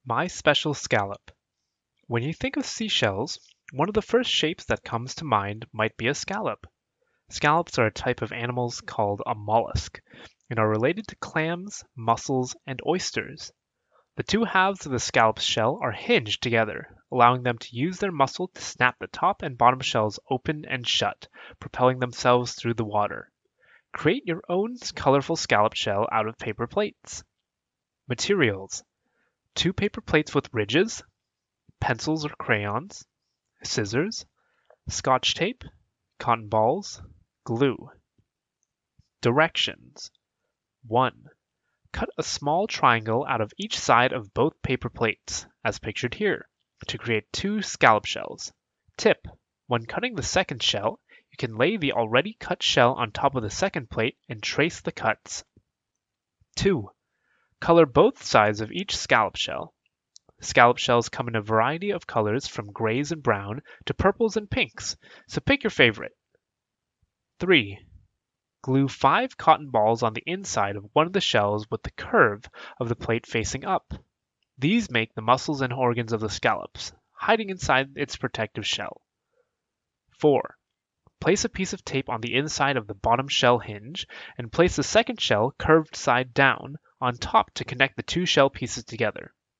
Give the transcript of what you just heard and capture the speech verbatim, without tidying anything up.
My special scallop. When you think of seashells, one of the first shapes that comes to mind might be a scallop. Scallops are a type of animals called a mollusk and are related to clams, mussels, and oysters. The two halves of the scallop's shell are hinged together, allowing them to use their muscle to snap the top and bottom shells open and shut, propelling themselves through the water. Create your own colorful scallop shell out of paper plates. Materials: two paper plates with ridges, pencils or crayons, scissors, Scotch tape, cotton balls, glue. Directions: one. Cut a small triangle out of each side of both paper plates, as pictured here, to create two scallop shells. Tip: when cutting the second shell, you can lay the already cut shell on top of the second plate and trace the cuts. two. Color both sides of each scallop shell. Scallop shells come in a variety of colors from grays and brown to purples and pinks, so pick your favorite. three. Glue five cotton balls on the inside of one of the shells with the curve of the plate facing up. These make the muscles and organs of the scallops, hiding inside its protective shell. four. Place a piece of tape on the inside of the bottom shell hinge and place the second shell curved side down on top to connect the two shell pieces together.